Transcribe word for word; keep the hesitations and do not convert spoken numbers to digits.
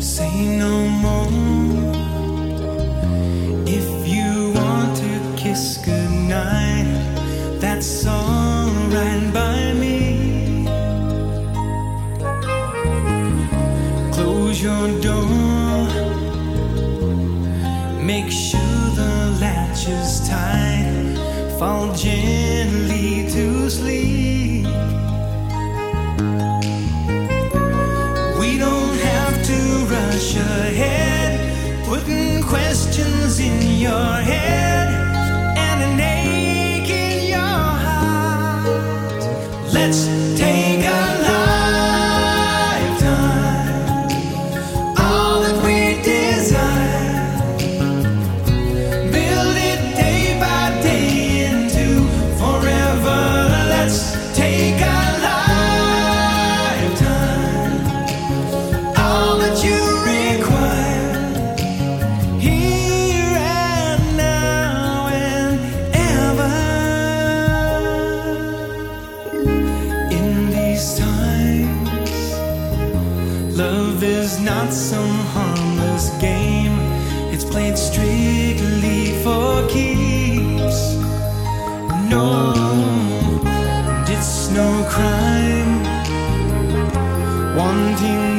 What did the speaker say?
Say no more. If you want to kiss goodnight, that's alright by me. Close your door, make sure the latch is tight, fall gently to sleep. We don't have to rush ahead, putting questions in your head and an ache in your heart. Let's take a lifetime, all that we desire, build it day by day into forever. Let's take a lifetime, all that you require, here and now and ever. In these times, love is not some harmless game. It's played strictly for keeps. No, and it's no crime wanting